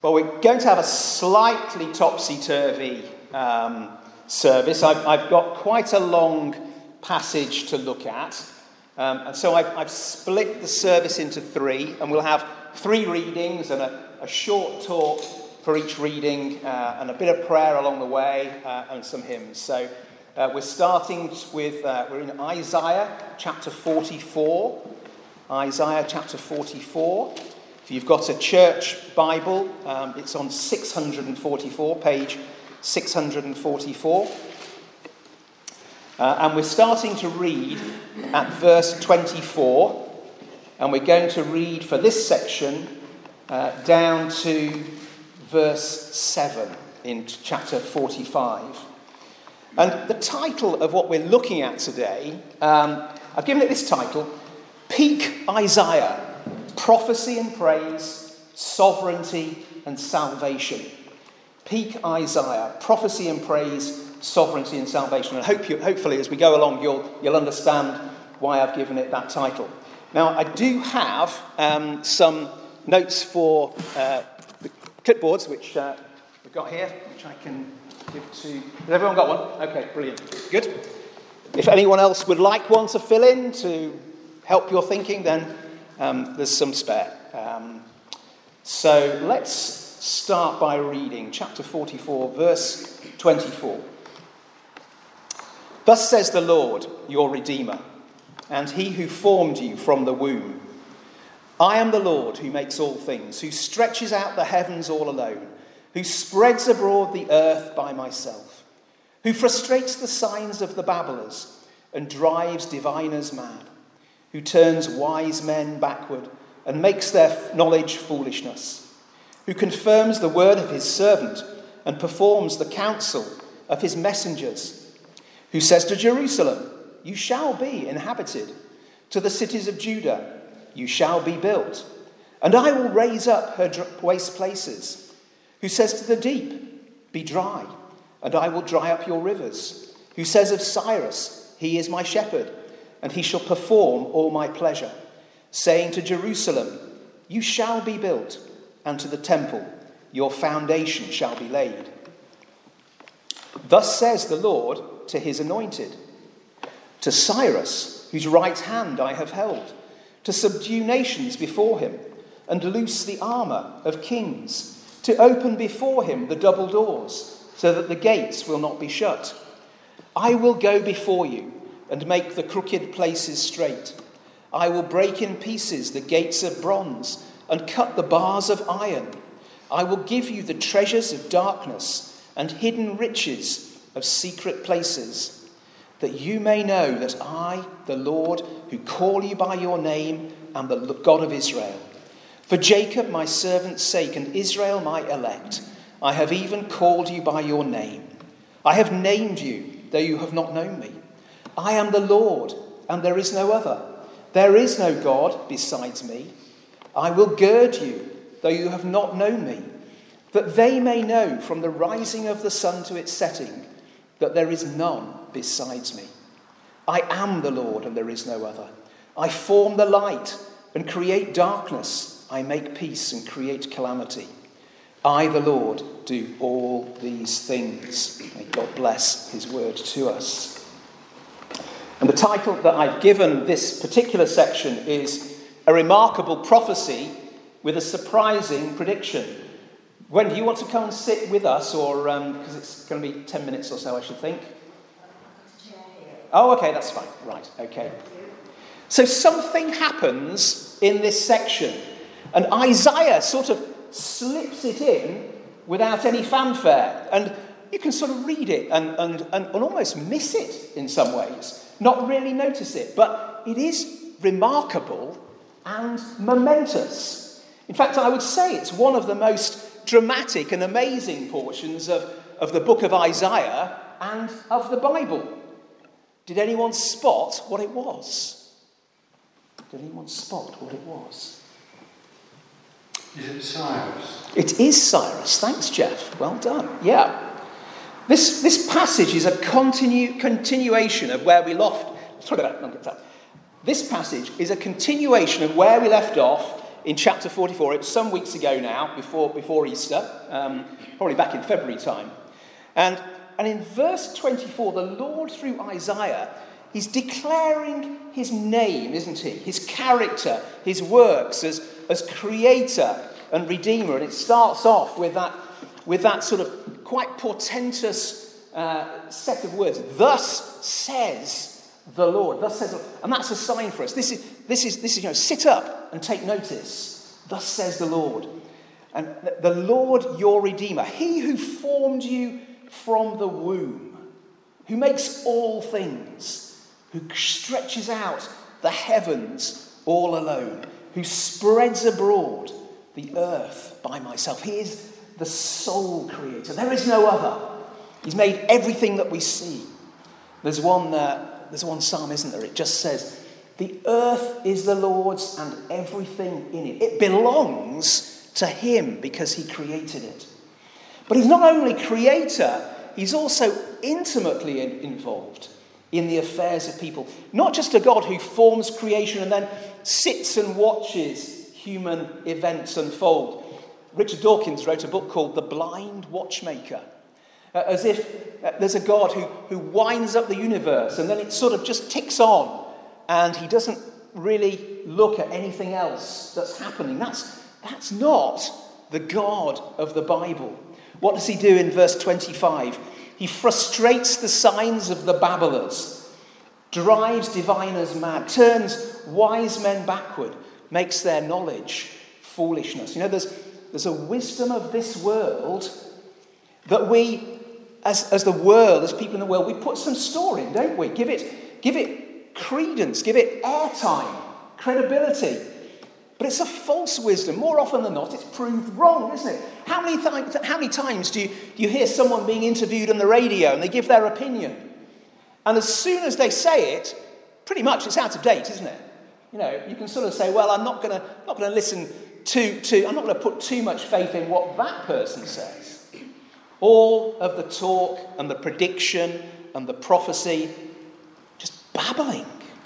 Well, we're going to have a slightly topsy-turvy service. I've got quite a long passage to look at. And so I've split the service into three, and we'll have three readings and a short talk for each reading, and a bit of prayer along the way, and some hymns. So we're starting with, we're in Isaiah chapter 44. Isaiah chapter 44. If you've got a church Bible, it's on 644, page 644. And we're starting to read at verse 24. And we're going to read for this section down to verse 7 in chapter 45. And the title of what we're looking at today, I've given it this title, Peak Isaiah, Prophecy and Praise, Sovereignty and Salvation. Peak Isaiah, Prophecy and Praise, Sovereignty and Salvation. And hopefully as we go along you'll understand why I've given it that title. Now I do have some notes for the clipboards which we've got here, which I can give to... Has everyone got one? Okay, brilliant. Good. If anyone else would like one to fill in to help your thinking, then there's some spare. So let's start by reading chapter 44, verse 24. Thus says the Lord, your Redeemer, and he who formed you from the womb. I am the Lord who makes all things, who stretches out the heavens all alone, who spreads abroad the earth by myself, who frustrates the signs of the babblers and drives diviners mad, who turns wise men backward and makes their knowledge foolishness, who confirms the word of his servant and performs the counsel of his messengers, who says to Jerusalem, you shall be inhabited, to the cities of Judah, you shall be built, and I will raise up her waste places, who says to the deep, be dry, and I will dry up your rivers, who says of Cyrus, he is my shepherd, and he shall perform all my pleasure, saying to Jerusalem, you shall be built, and to the temple, your foundation shall be laid. Thus says the Lord to his anointed, to Cyrus, whose right hand I have held, to subdue nations before him, and loose the armour of kings, to open before him the double doors, so that the gates will not be shut. I will go before you, and make the crooked places straight. I will break in pieces the gates of bronze and cut the bars of iron. I will give you the treasures of darkness and hidden riches of secret places, that you may know that I, the Lord, who call you by your name, am the God of Israel. For Jacob my servant's sake and Israel my elect, I have even called you by your name. I have named you, though you have not known me. I am the Lord, and there is no other. There is no God besides me. I will gird you, though you have not known me, that they may know from the rising of the sun to its setting that there is none besides me. I am the Lord, and there is no other. I form the light and create darkness. I make peace and create calamity. I, the Lord, do all these things. May God bless his word to us. And the title that I've given this particular section is A Remarkable Prophecy with a Surprising Prediction. When do you want to come and sit with us, or because it's going to be 10 minutes or so, I should think? Oh, okay, that's fine. Right, okay. So something happens in this section, and Isaiah sort of slips it in without any fanfare, and you can sort of read it and almost miss it in some ways. Not really notice it, but it is remarkable and momentous. In fact, I would say it's one of the most dramatic and amazing portions of the book of Isaiah and of the Bible. Did anyone spot what it was? Did anyone spot what it was? Is it Cyrus? It is Cyrus. Thanks, Jeff. Well done. Yeah. This passage is a continuation of where we left. This passage is a continuation of where we left off in chapter 44. It was some weeks ago now, before Easter, probably back in February time. And in verse 24, the Lord, through Isaiah, he's declaring his name, isn't he? His character, his works as creator and redeemer. And it starts off with that sort of quite portentous set of words. Thus says the Lord. Thus says, and that's a sign for us. This is sit up and take notice. Thus says the Lord. And the Lord, your Redeemer, he who formed you from the womb, who makes all things, who stretches out the heavens all alone, who spreads abroad the earth by myself. He is the sole creator. There is no other. He's made everything that we see. There's one psalm, isn't there? It just says, the earth is the Lord's and everything in it. It belongs to him because he created it. But he's not only creator, he's also intimately involved in the affairs of people. Not just a God who forms creation and then sits and watches human events unfold. Richard Dawkins wrote a book called The Blind Watchmaker. As if there's a God who winds up the universe and then it sort of just ticks on and he doesn't really look at anything else that's happening. That's not the God of the Bible. What does he do in verse 25? He frustrates the signs of the babblers, drives diviners mad, turns wise men backward, makes their knowledge foolishness. You know, there's a wisdom of this world that we, as the world, as people in the world, we put some store in, don't we? Give it credence, give it airtime, credibility. But it's a false wisdom. More often than not, it's proved wrong, isn't it? How many times do you hear someone being interviewed on the radio and they give their opinion? And as soon as they say it, pretty much it's out of date, isn't it? You know, you can sort of say, well, I'm not going to listen to, I'm not going to put too much faith in what that person says. All of the talk and the prediction and the prophecy, just babbling.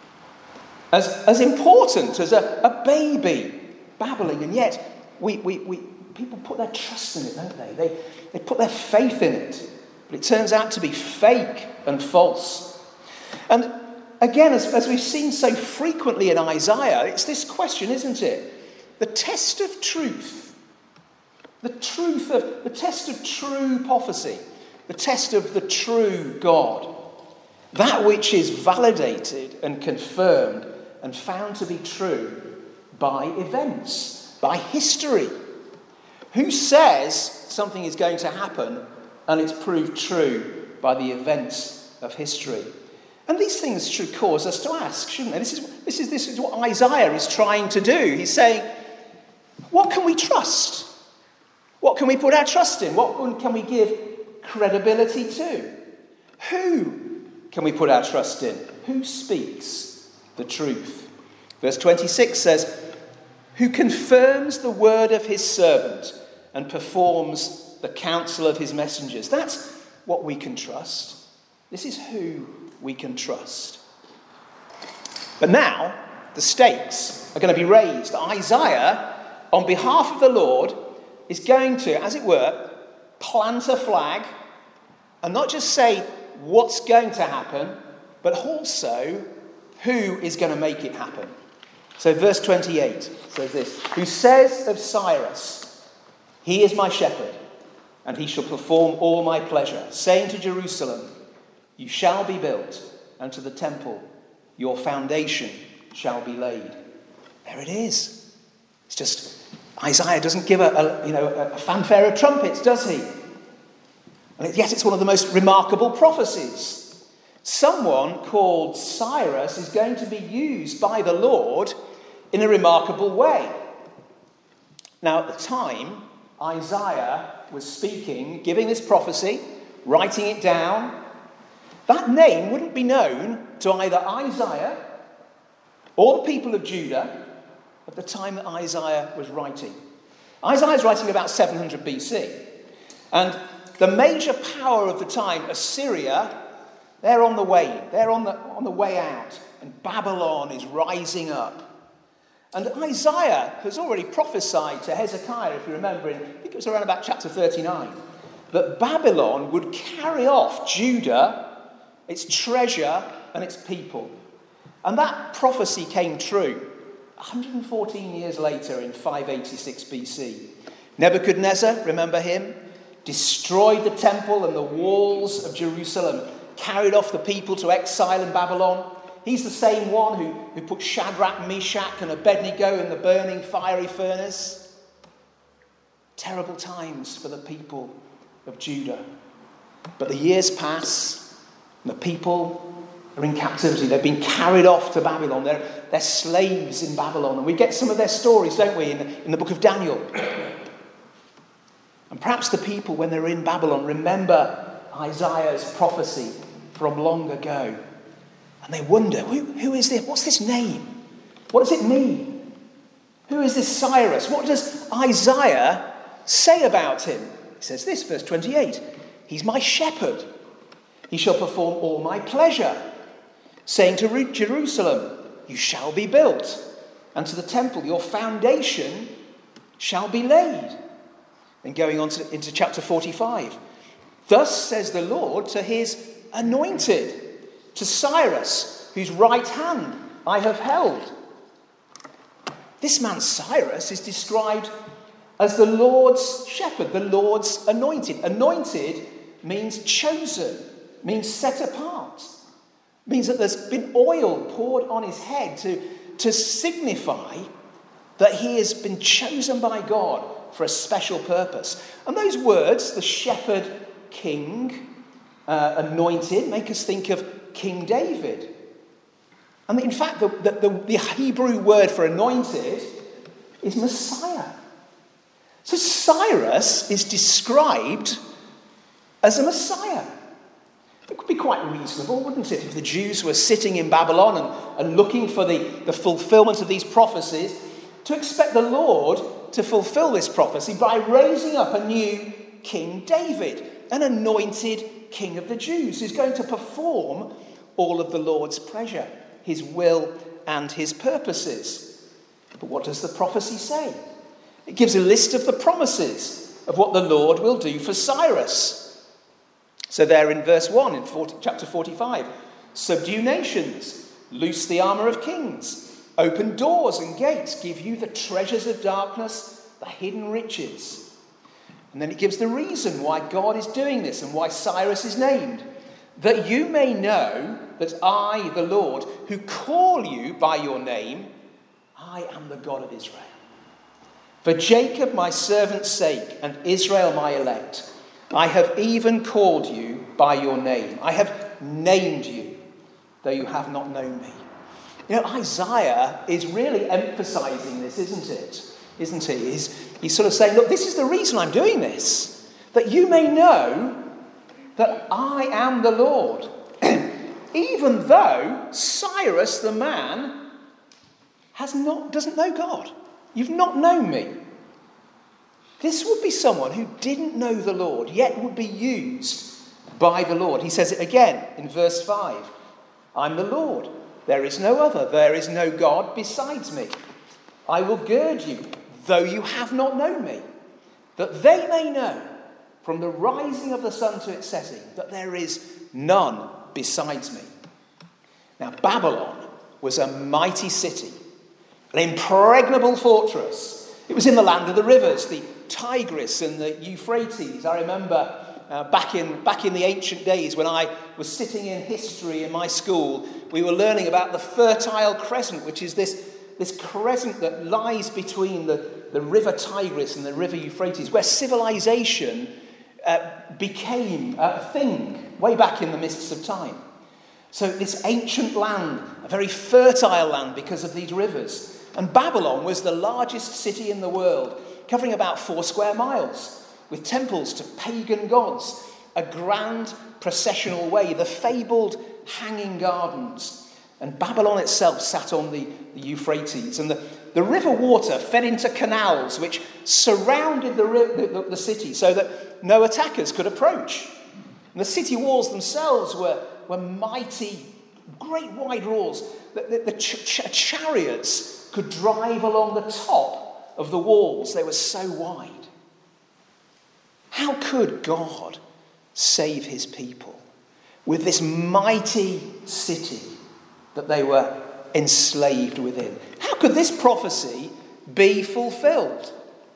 As important as a baby babbling, and yet people put their trust in it, don't they? They put their faith in it, but it turns out to be fake and false. And again, as we've seen so frequently in Isaiah, it's this question, isn't it? The test of truth, the test of true prophecy, the test of the true God, that which is validated and confirmed and found to be true by events, by history. Who says something is going to happen and it's proved true by the events of history? And these things should cause us to ask, shouldn't they? This is what Isaiah is trying to do. He's saying, what can we trust? What can we put our trust in? What can we give credibility to? Who can we put our trust in? Who speaks the truth? Verse 26 says, who confirms the word of his servant and performs the counsel of his messengers. That's what we can trust. This is who we can trust. But now, the stakes are going to be raised. Isaiah, on behalf of the Lord, is going to, as it were, plant a flag and not just say what's going to happen, but also who is going to make it happen. So verse 28 says this, who says of Cyrus, he is my shepherd, and he shall perform all my pleasure, saying to Jerusalem, you shall be built, and to the temple, your foundation shall be laid. There it is. It's just, Isaiah doesn't give a fanfare of trumpets, does he? And yet it's one of the most remarkable prophecies. Someone called Cyrus is going to be used by the Lord in a remarkable way. Now, at the time, Isaiah was speaking, giving this prophecy, writing it down. That name wouldn't be known to either Isaiah or the people of Judah at the time that Isaiah was writing. Isaiah's writing about 700 BC. And the major power of the time, Assyria, they're on the way. They're on the way out. And Babylon is rising up. And Isaiah has already prophesied to Hezekiah, if you remember, I think it was around about chapter 39, that Babylon would carry off Judah, its treasure, and its people. And that prophecy came true 114 years later in 586 BC. Nebuchadnezzar, remember him, destroyed the temple and the walls of Jerusalem, carried off the people to exile in Babylon. He's the same one who put Shadrach, Meshach, and Abednego in the burning fiery furnace. Terrible times for the people of Judah. But the years pass, and the people are in captivity. They've been carried off to Babylon. They're slaves in Babylon. And we get some of their stories, don't we, in the book of Daniel. And perhaps the people, when they're in Babylon, remember Isaiah's prophecy from long ago. And they wonder, who is this? What's this name? What does it mean? Who is this Cyrus? What does Isaiah say about him? He says this, verse 28. He's my shepherd. He shall perform all my pleasure, saying to Jerusalem, you shall be built, and to the temple, your foundation shall be laid. And going on into chapter 45. Thus says the Lord to his anointed, to Cyrus, whose right hand I have held. This man Cyrus is described as the Lord's shepherd, the Lord's anointed. Anointed means chosen, means set apart. Means that there's been oil poured on his head to signify that he has been chosen by God for a special purpose. And those words, the shepherd king, anointed, make us think of King David. And in fact, the Hebrew word for anointed is Messiah. So Cyrus is described as a Messiah. It would be quite reasonable, wouldn't it, if the Jews were sitting in Babylon and looking for the fulfillment of these prophecies, to expect the Lord to fulfill this prophecy by raising up a new King David, an anointed king of the Jews, who's going to perform all of the Lord's pleasure, his will and his purposes. But what does the prophecy say? It gives a list of the promises of what the Lord will do for Cyrus. So there in verse 1 in chapter 45, subdue nations, loose the armour of kings, open doors and gates, give you the treasures of darkness, the hidden riches. And then it gives the reason why God is doing this and why Cyrus is named. That you may know that I, the Lord, who call you by your name, I am the God of Israel. For Jacob my servant's sake and Israel my elect, I have even called you by your name. I have named you, though you have not known me. You know, Isaiah is really emphasizing this, isn't he? He's sort of saying, look, this is the reason I'm doing this, that you may know that I am the Lord. Even though Cyrus the man doesn't know God. You've not known me. This would be someone who didn't know the Lord, yet would be used by the Lord. He says it again in verse 5. I'm the Lord. There is no other. There is no God besides me. I will gird you, though you have not known me, that they may know from the rising of the sun to its setting that there is none besides me. Now, Babylon was a mighty city, an impregnable fortress. It was in the land of the rivers, the Tigris and the Euphrates. I remember back in the ancient days when I was sitting in history in my school, we were learning about the Fertile Crescent, which is this crescent that lies between the river Tigris and the river Euphrates, where civilization became a thing way back in the mists of time. So this ancient land, a very fertile land because of these rivers. And Babylon was the largest city in the world, covering about 4 square miles, with temples to pagan gods, a grand processional way, the fabled hanging gardens. And Babylon itself sat on the Euphrates. And the river water fed into canals which surrounded the city so that no attackers could approach. And the city walls themselves were mighty great wide roars. The chariots could drive along the top of the walls. They were so wide. How could God save his people with this mighty city that they were enslaved within? How could this prophecy be fulfilled?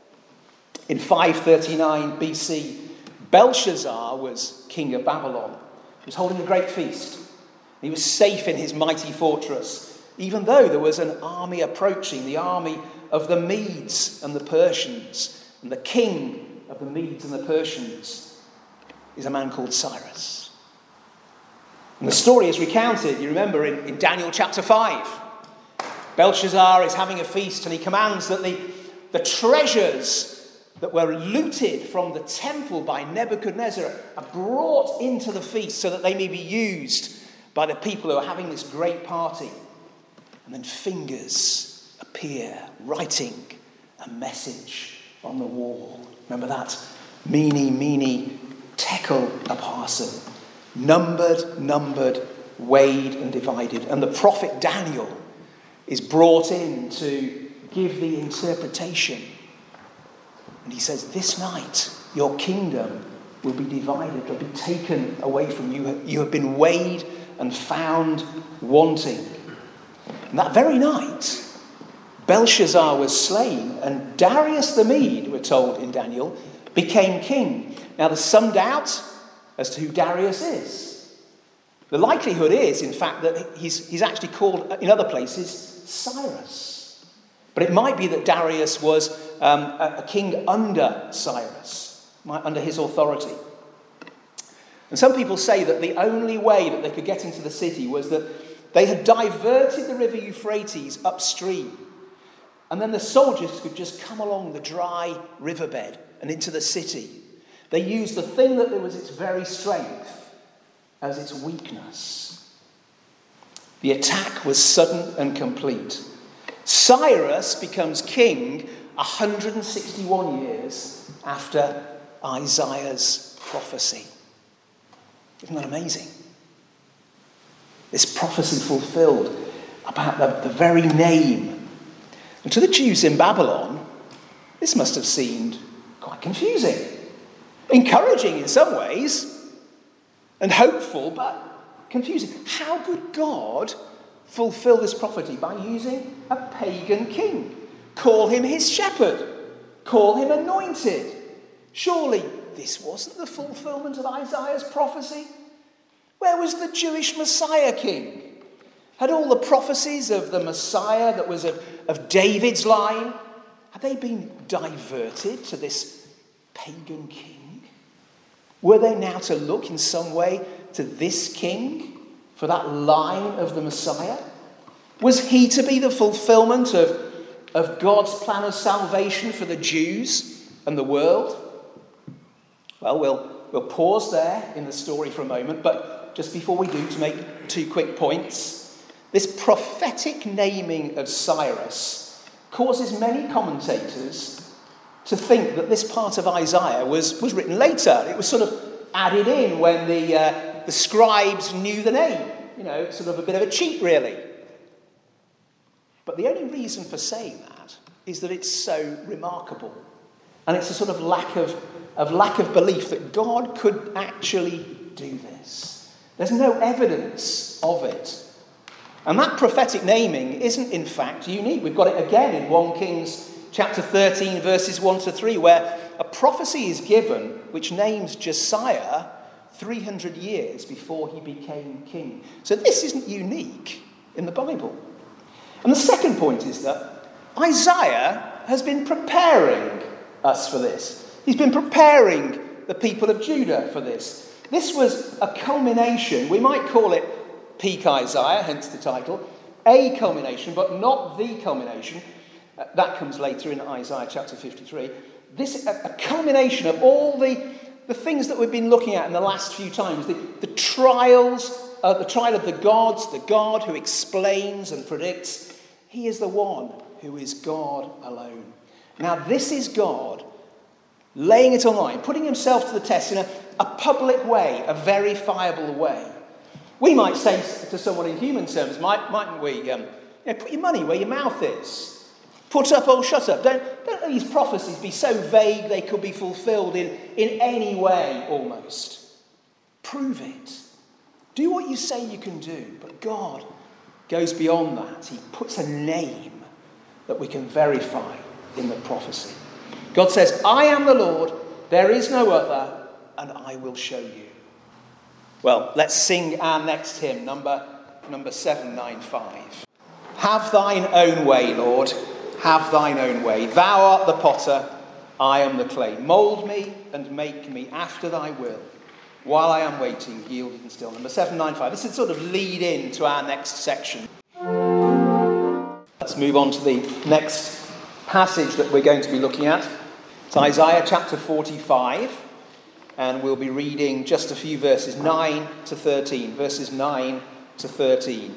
In 539 BC, Belshazzar was king of Babylon. He was holding a great feast. He was safe in his mighty fortress, even though there was an army approaching, the army of the Medes and the Persians. And the king of the Medes and the Persians is a man called Cyrus. And the story is recounted, you remember, in Daniel chapter 5. Belshazzar is having a feast and he commands that the treasures that were looted from the temple by Nebuchadnezzar are brought into the feast so that they may be used by the people who are having this great party. And then fingers appear writing a message on the wall. Remember that? Mene, mene, tekel upharsin. Numbered, weighed and divided. And the prophet Daniel is brought in to give the interpretation. And he says, this night your kingdom will be divided, will be taken away from you. You have been weighed and found wanting. And that very night, Belshazzar was slain, and Darius the Mede, we're told in Daniel, became king. Now there's some doubt as to who Darius is. The likelihood is, in fact, that he's actually called, in other places, Cyrus. But it might be that Darius was a king under Cyrus, under his authority. And some people say that the only way that they could get into the city was that they had diverted the river Euphrates upstream. And then the soldiers could just come along the dry riverbed and into the city. They used the thing that was its very strength as its weakness. The attack was sudden and complete. Cyrus becomes king 161 years after Isaiah's prophecy. Isn't that amazing? This prophecy fulfilled about the very name. And to the Jews in Babylon, this must have seemed quite confusing. Encouraging in some ways, and hopeful, but confusing. How could God fulfill this prophecy? By using a pagan king. Call him his shepherd. Call him anointed. Surely this wasn't the fulfillment of Isaiah's prophecy. Where was the Jewish Messiah king? Had all the prophecies of the Messiah that was of David's line, had they been diverted to this pagan king? Were they now to look in some way to this king for that line of the Messiah? Was he to be the fulfillment of God's plan of salvation for the Jews and the world? Well, we'll pause there in the story for a moment, but just before we do, to make two quick points. This prophetic naming of Cyrus causes many commentators to think that this part of Isaiah was written later. It was sort of added in when the scribes knew the name. You know, sort of a bit of a cheat, really. But the only reason for saying that is that it's so remarkable. And it's a sort of lack of belief that God could actually do this. There's no evidence of it. And that prophetic naming isn't, in fact, unique. We've got it again in 1 Kings chapter 13, verses 1 to 3, where a prophecy is given which names Josiah 300 years before he became king. So this isn't unique in the Bible. And the second point is that Isaiah has been preparing us for this. He's been preparing the people of Judah for this. This was a culmination. We might call it peak Isaiah, hence the title. A culmination, but not the culmination. That comes later in Isaiah chapter 53. This a culmination of all the things that we've been looking at in the last few times. The trials, the trial of the gods, the God who explains and predicts. He is the one who is God alone. Now this is God laying it on line, putting himself to the test in a public way, a verifiable way. We might say to someone in human terms, mightn't we, put your money where your mouth is. Put up or shut up. Don't let these prophecies be so vague they could be fulfilled in any way almost. Prove it. Do what you say you can do. But God goes beyond that. He puts a name that we can verify in the prophecy. God says, I am the Lord, there is no other, and I will show you. Well, let's sing our next hymn, number 795. Have thine own way, Lord. Have thine own way. Thou art the potter, I am the clay. Mould me and make me after thy will. While I am waiting, yielded and still. Number 795. This is sort of lead in to our next section. Let's move on to the next passage that we're going to be looking at. It's Isaiah chapter 45. And we'll be reading just a few verses, 9 to 13. Verses 9 to 13.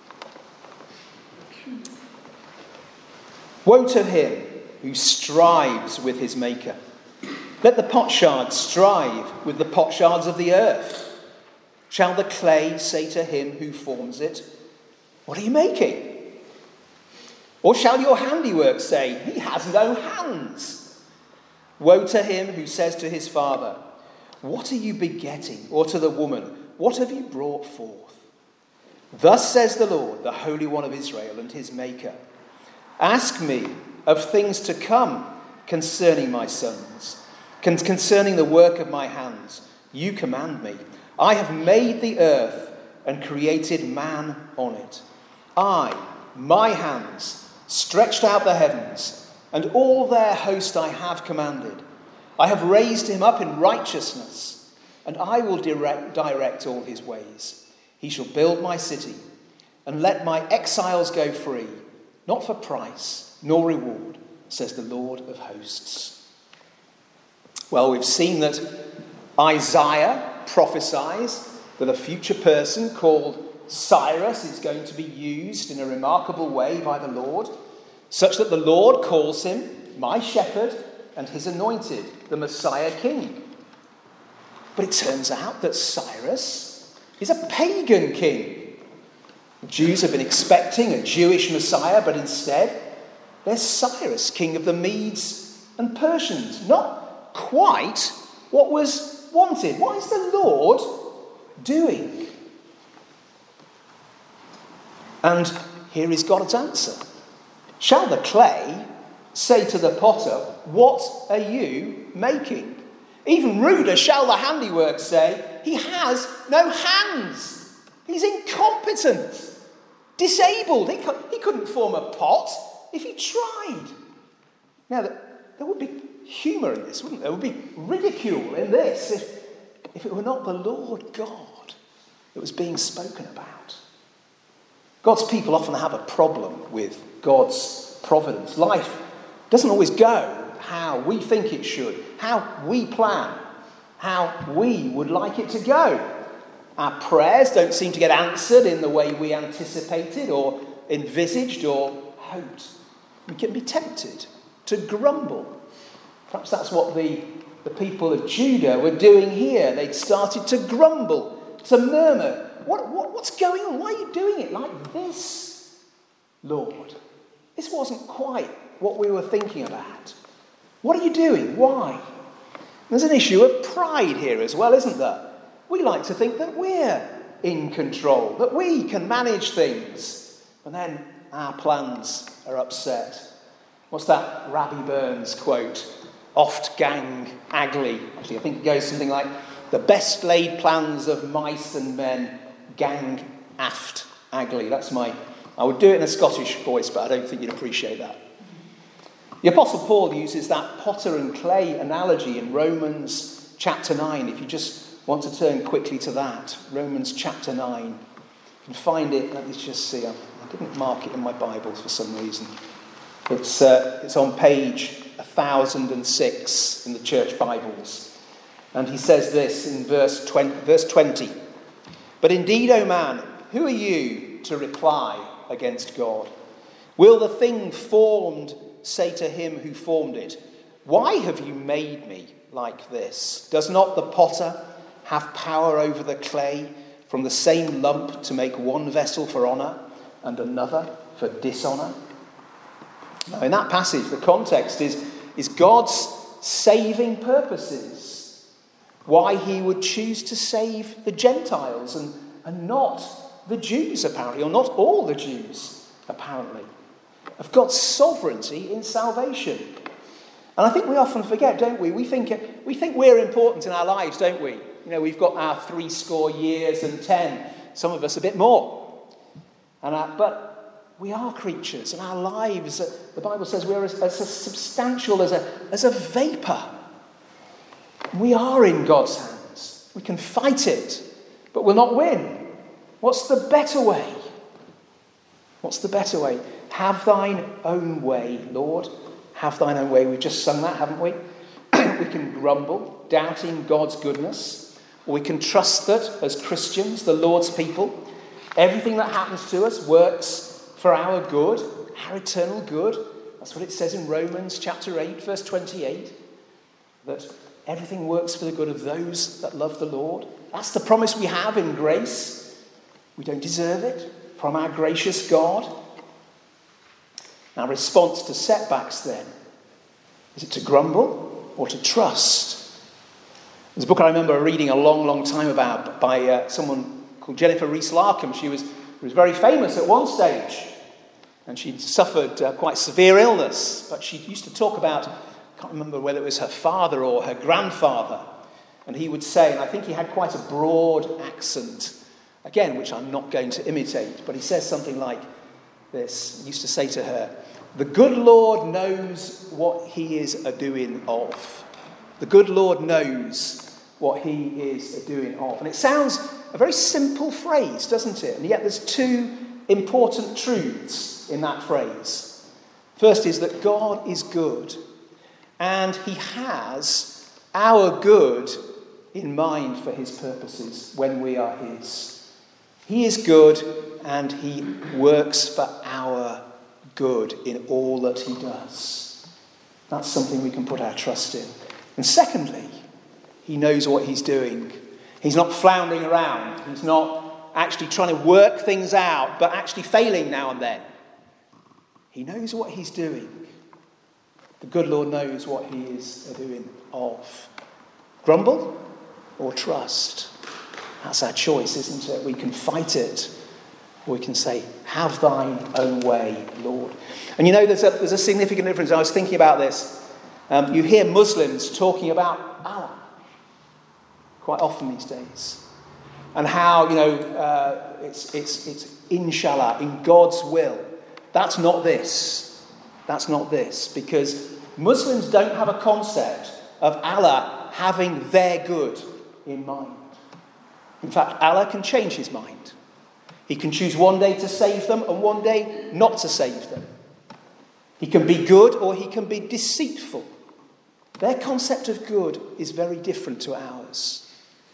Woe to him who strives with his maker. Let the potsherds strive with the potsherds of the earth. Shall the clay say to him who forms it, what are you making? Or shall your handiwork say, he has no hands? Woe to him who says to his father, what are you begetting? Or to the woman, what have you brought forth? Thus says the Lord, the Holy One of Israel and his Maker. Ask me of things to come concerning my sons, concerning the work of my hands. You command me. I have made the earth and created man on it. I, my hands, stretched out the heavens, and all their host I have commanded. I have raised him up in righteousness, and I will direct all his ways. He shall build my city, and let my exiles go free. Not for price, nor reward, says the Lord of hosts. Well, we've seen that Isaiah prophesies that a future person called Cyrus is going to be used in a remarkable way by the Lord, such that the Lord calls him my shepherd and his anointed, the Messiah king. But it turns out that Cyrus is a pagan king. The Jews have been expecting a Jewish Messiah, but instead there's Cyrus, king of the Medes and Persians. Not quite what was wanted. What is the Lord doing? And here is God's answer. Shall the clay say to the potter, what are you making? Even ruder shall the handiwork say, he has no hands. He's incompetent, disabled. He couldn't form a pot if he tried. Now, there would be humour in this, wouldn't there? There would be ridicule in this if it were not the Lord God that was being spoken about. God's people often have a problem with God's providence. Life doesn't always go how we think it should, how we plan, how we would like it to go. Our prayers don't seem to get answered in the way we anticipated or envisaged or hoped. We can be tempted to grumble. Perhaps that's what the people of Judah were doing here. They'd started to grumble, to murmur. What's going on? Why are you doing it like this, Lord? This wasn't quite what we were thinking about. What are you doing? Why? There's an issue of pride here as well, isn't there? We like to think that we're in control, that we can manage things, and then our plans are upset. What's that Rabbi Burns quote? Oft gang agly. Actually, I think it goes something like, the best laid plans of mice and men gang aft agly. I would do it in a Scottish voice, but I don't think you'd appreciate that. The Apostle Paul uses that potter and clay analogy in Romans chapter 9. If you just want to turn quickly to that, Romans chapter 9. You can find it, let me just see. I didn't mark it in my Bibles for some reason. It's on page 1006 in the church Bibles. And he says this in verse 20. But indeed, O man, who are you to reply against God? Will the thing formed say to him who formed it, why have you made me like this? Does not the potter have power over the clay from the same lump to make one vessel for honour and another for dishonour? Now, in that passage, the context is God's saving purposes. Why he would choose to save the Gentiles and not the Jews, apparently, or not all the Jews, apparently. Of God's sovereignty in salvation. And I think we often forget, don't we? We think we're important in our lives, don't we? You know, we've got our 70 years and 10, some of us a bit more. But we are creatures, and our lives, the Bible says, we are as substantial as a vapour. We are in God's hands. We can fight it, but we'll not win. What's the better way? What's the better way? Have thine own way, Lord. Have thine own way. We've just sung that, haven't we? We can grumble, doubting God's goodness. Or we can trust that, as Christians, the Lord's people, everything that happens to us works for our good, our eternal good. That's what it says in Romans chapter 8, verse 28. That everything works for the good of those that love the Lord. That's the promise we have in grace. We don't deserve it from our gracious God. Our response to setbacks then, is it to grumble or to trust? There's a book I remember reading a long, long time about by someone called Jennifer Rees-Larkham. She was very famous at one stage, and she'd suffered quite severe illness, but she used to talk about, I can't remember whether it was her father or her grandfather, and he would say, and I think he had quite a broad accent, again, which I'm not going to imitate, but he says something like this. He used to say to her, "The good Lord knows what he is a-doing of." The good Lord knows what he is a-doing of. And it sounds a very simple phrase, doesn't it? And yet there's two important truths in that phrase. First is that God is good, and he has our good in mind for his purposes when we are his. He is good, and he works for our good in all that he does. That's something we can put our trust in. And secondly, he knows what he's doing. He's not floundering around. He's not actually trying to work things out, but actually failing now and then. He knows what he's doing. The good Lord knows what he is doing of. Grumble or trust? That's our choice, isn't it? We can fight it, or we can say, have thine own way, Lord. And you know, there's a significant difference. I was thinking about this. You hear Muslims talking about Allah quite often these days. And how, it's inshallah, in God's will. That's not this. That's not this. Because Muslims don't have a concept of Allah having their good in mind. In fact, Allah can change his mind. He can choose one day to save them and one day not to save them. He can be good or he can be deceitful. Their concept of good is very different to ours.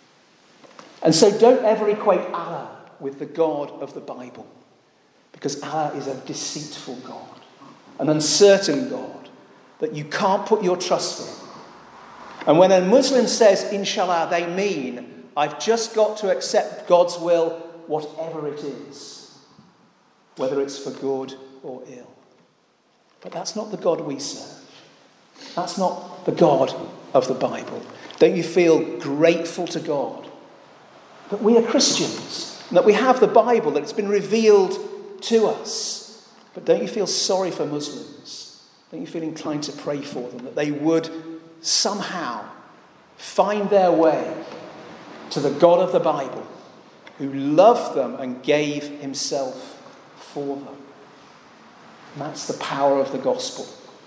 And so don't ever equate Allah with the God of the Bible, because Allah is a deceitful God, an uncertain God that you can't put your trust in. And when a Muslim says, inshallah, they mean, I've just got to accept God's will, whatever it is, whether it's for good or ill. But that's not the God we serve. That's not the God of the Bible. Don't you feel grateful to God that we are Christians, and that we have the Bible, that it's been revealed to us? But don't you feel sorry for Muslims? Don't you feel inclined to pray for them, that they would somehow find their way to the God of the Bible, who loved them and gave himself for them? And that's the power of the gospel.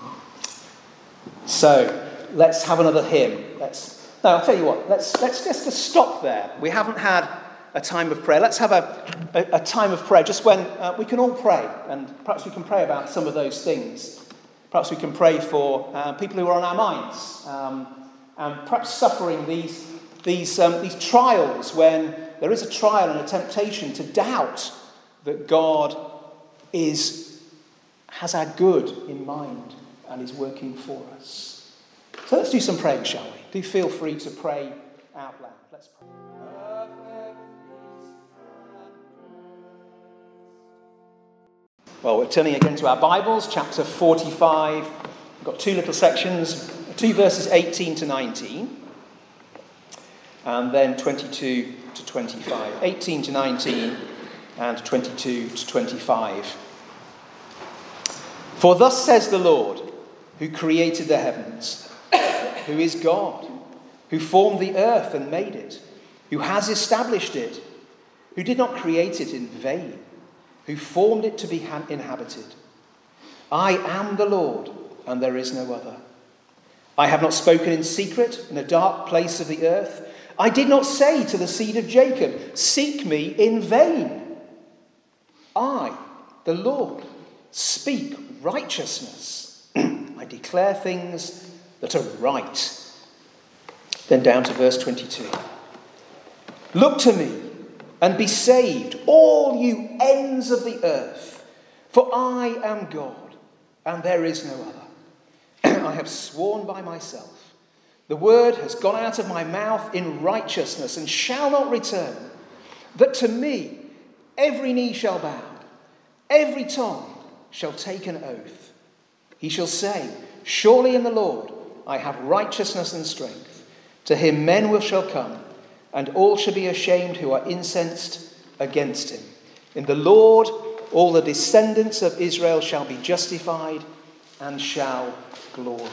So, let's have another hymn. I'll tell you what, let's just stop there. We haven't had a time of prayer. Let's have a time of prayer just when we can all pray, and perhaps we can pray about some of those things. Perhaps we can pray for people who are on our minds, and perhaps suffering these trials, when there is a trial and a temptation to doubt that God has our good in mind and is working for us. So let's do some praying, shall we? Do feel free to pray out loud. Let's pray. Well, we're turning again to our Bibles, chapter 45. We've got two little sections, two verses 18 to 19, and then 22 to 25. 18 to 19 and 22 to 25. For thus says the Lord, who created the heavens, who is God, who formed the earth and made it, who has established it, who did not create it in vain, who formed it to be inhabited. I am the Lord, and there is no other. I have not spoken in secret in a dark place of the earth. I did not say to the seed of Jacob, seek me in vain. I, the Lord, speak righteousness. I declare things that are right. Then down to verse 22. Look to me and be saved, all you ends of the earth, for I am God, and there is no other. I have sworn by myself. The word has gone out of my mouth in righteousness and shall not return, that to me every knee shall bow, every tongue shall take an oath. He shall say, surely in the Lord I have righteousness and strength. To him men shall come, and all shall be ashamed who are incensed against him. In the Lord all the descendants of Israel shall be justified and shall glory.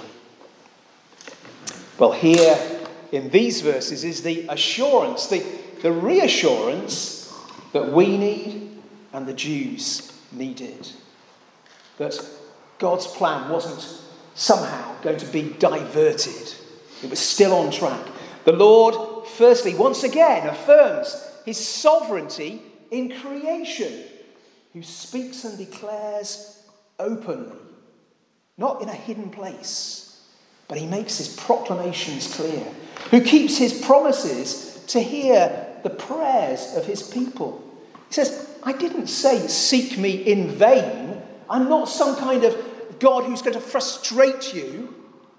Well, here in these verses is the assurance, the reassurance that we need and the Jews needed. That God's plan wasn't somehow going to be diverted. It was still on track. The Lord, firstly, once again affirms his sovereignty in creation, who speaks and declares openly, not in a hidden place, but he makes his proclamations clear, who keeps his promises to hear the prayers of his people. He says, I didn't say seek me in vain. I'm not some kind of God who's going to frustrate you.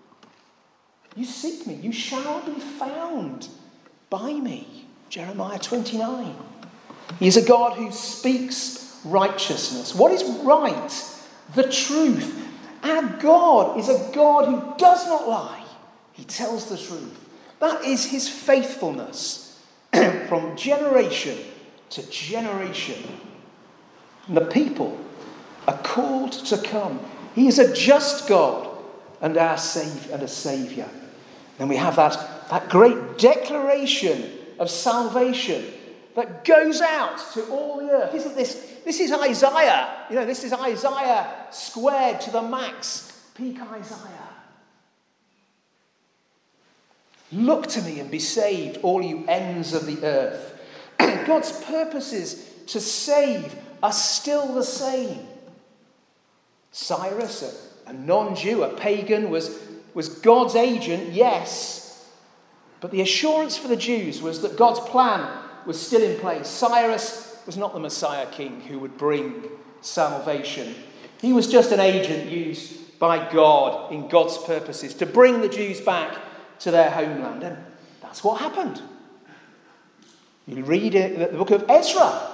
You seek me, you shall be found by me. Jeremiah 29. He is a God who speaks righteousness. What is right? The truth. Our God is a God who does not lie. He tells the truth. That is his faithfulness from generation to generation. And the people are called to come. He is a just God and our Saviour. Then we have that great declaration of salvation that goes out to all the earth. Isn't this? This is Isaiah. This is Isaiah squared to the max. Peak Isaiah. Look to me and be saved, all you ends of the earth. God's purposes to save are still the same. Cyrus, a non-Jew, a pagan, was God's agent, yes. But the assurance for the Jews was that God's plan was still in place. Cyrus was not the Messiah king who would bring salvation. He was just an agent used by God in God's purposes to bring the Jews back to their homeland. And that's what happened. You read it in the book of Ezra.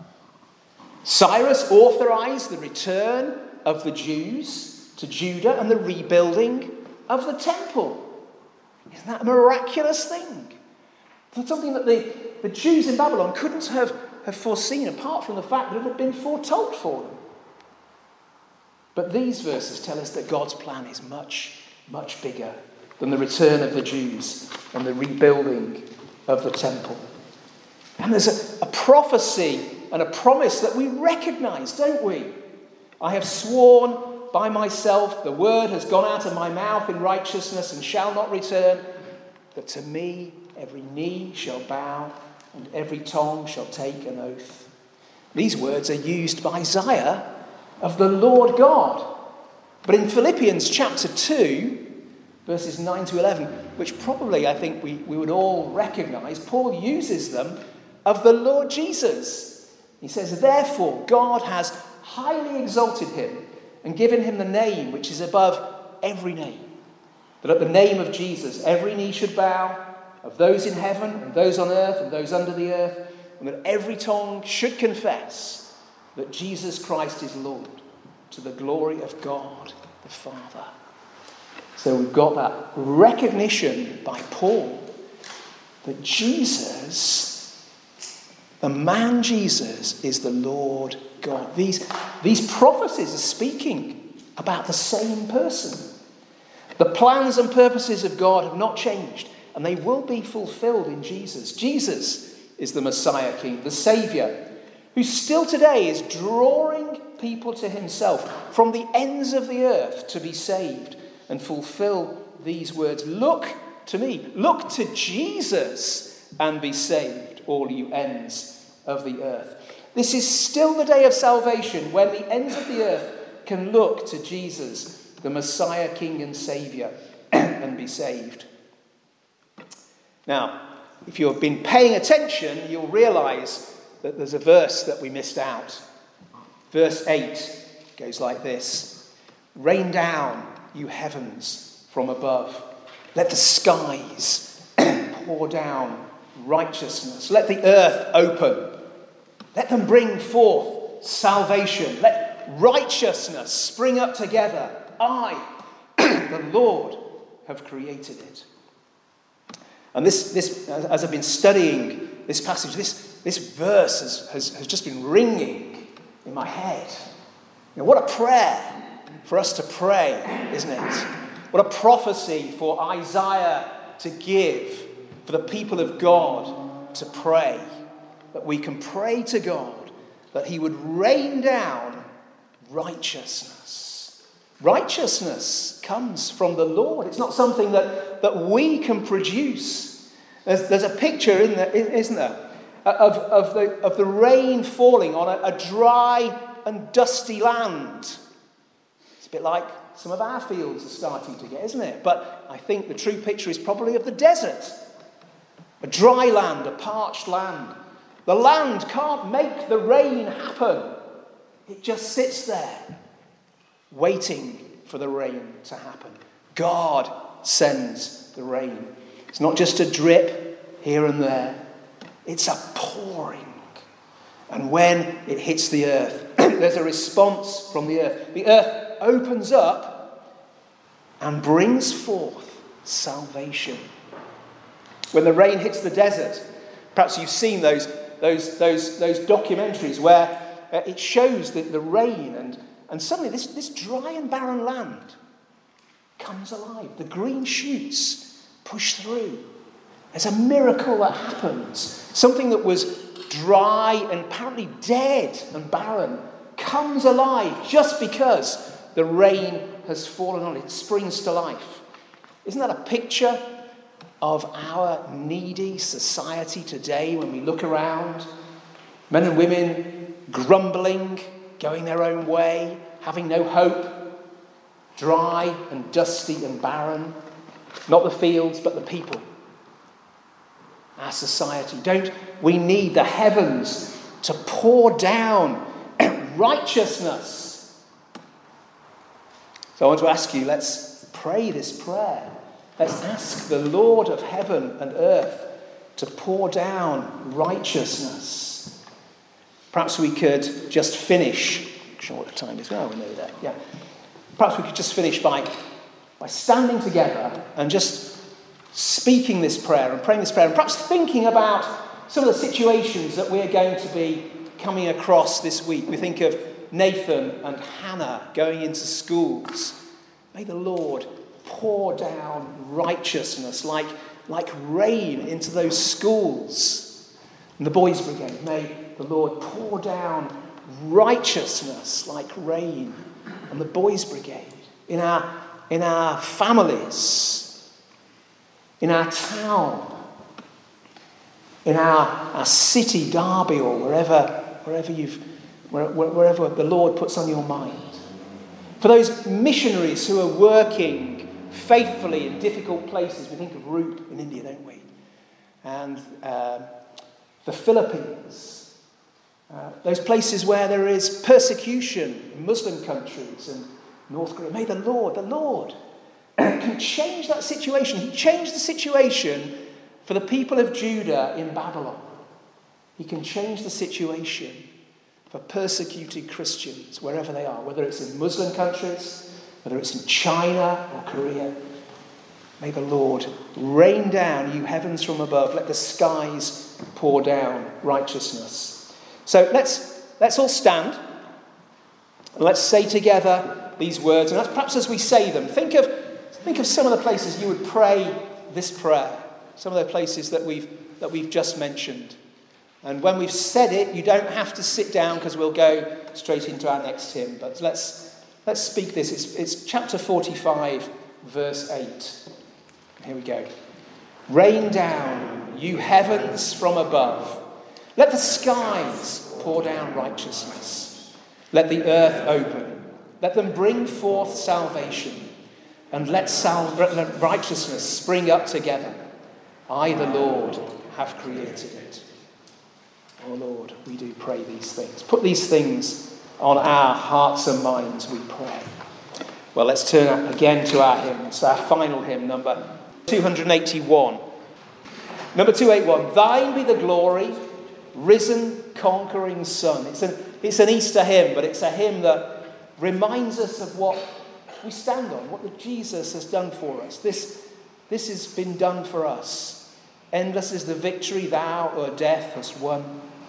Cyrus authorized the return of the Jews to Judah and the rebuilding of the temple. Isn't that a miraculous thing? That's something that the Jews in Babylon couldn't have foreseen, apart from the fact that it had been foretold for them. But these verses tell us that God's plan is much, much bigger than the return of the Jews and the rebuilding of the temple. And there's a prophecy and a promise that we recognize, don't we? I have sworn by myself, the word has gone out of my mouth in righteousness and shall not return, that to me every knee shall bow and every tongue shall take an oath. These words are used by Isaiah of the Lord God. But in Philippians chapter 2, verses 9 to 11, which probably I think we would all recognize, Paul uses them of the Lord Jesus. He says, therefore God has highly exalted him and given him the name which is above every name, that at the name of Jesus every knee should bow, of those in heaven and those on earth and those under the earth, and that every tongue should confess that Jesus Christ is Lord, to the glory of God the Father. So we've got that recognition by Paul that Jesus, the man Jesus, is the Lord God. These prophecies are speaking about the same person. The plans and purposes of God have not changed, and they will be fulfilled in Jesus. Jesus is the Messiah King, the Saviour, who still today is drawing people to himself from the ends of the earth to be saved and fulfill these words. Look to me, look to Jesus and be saved, all you ends of the earth. This is still the day of salvation when the ends of the earth can look to Jesus, the Messiah, King and Saviour, and be saved. Now, if you have been paying attention, you'll realise that there's a verse that we missed out. Verse 8 goes like this: "Rain down, you heavens, from above. Let the skies pour down righteousness. Let the earth open. Let them bring forth salvation. Let righteousness spring up together. I, the Lord, have created it." And this, as I've been studying this passage, this verse has just been ringing in my head. You know, what a prayer for us to pray, isn't it? What a prophecy for Isaiah to give, for the people of God to pray. That we can pray to God that he would rain down righteousness. Righteousness comes from the Lord. It's not something that we can produce. There's a picture, isn't there, of the rain falling on a dry and dusty land. It's a bit like some of our fields are starting to get, isn't it? But I think the true picture is probably of the desert. A dry land, a parched land. The land can't make the rain happen. It just sits there, waiting for the rain to happen. God sends the rain. It's not just a drip here and there. It's a pouring. And when it hits the earth, there's a response from the earth. The earth opens up and brings forth salvation. When the rain hits the desert, perhaps you've seen those documentaries where it shows the rain and suddenly this dry and barren land comes alive. The green shoots push through. There's a miracle that happens. Something that was dry and apparently dead and barren comes alive just because the rain has fallen on it. It springs to life. Isn't that a picture of our needy society today when we look around? Men and women grumbling, going their own way, having no hope, dry and dusty and barren. Not the fields, but the people. Our society. Don't we need the heavens to pour down righteousness? So I want to ask you, let's pray this prayer. Let's ask the Lord of heaven and earth to pour down righteousness. Perhaps we could just finish. I'm not sure what the time is. Oh, we know that. Yeah. Perhaps we could just finish by standing together and just speaking this prayer and praying this prayer, and perhaps thinking about some of the situations that we're going to be coming across this week. We think of Nathan and Hannah going into schools. May the Lord pour down righteousness like rain into those schools. And the boys' brigade, may the Lord pour down righteousness like rain on the boys' brigade, in our families, in our town, in our city, Derby, or wherever the Lord puts on your mind. For those missionaries who are working faithfully in difficult places, we think of Roop in India, don't we? And the Philippines, those places where there is persecution in Muslim countries and North Korea. May the Lord can change that situation. He changed the situation for the people of Judah in Babylon. He can change the situation for persecuted Christians wherever they are, whether it's in Muslim countries, whether it's in China or Korea. May the Lord rain down, you heavens from above. Let the skies pour down righteousness. So let's all stand. And let's say together these words. And perhaps as we say them, think of some of the places you would pray this prayer. Some of the places that we've just mentioned. And when we've said it, you don't have to sit down because we'll go straight into our next hymn. But let's speak this. It's chapter 45, verse 8. Here we go. Rain down, you heavens from above. Let the skies pour down righteousness. Let the earth open. Let them bring forth salvation. And let righteousness spring up together. I, the Lord, have created it. Oh Lord, we do pray these things. Put these things on our hearts and minds, we pray. Well, let's turn again to our hymns. Our final hymn, number 281. Number 281. Thine be the glory, risen, conquering Son. It's an Easter hymn, but it's a hymn that reminds us of what we stand on, what Jesus has done for us. This has been done for us. Endless is the victory thou o'er death hast won.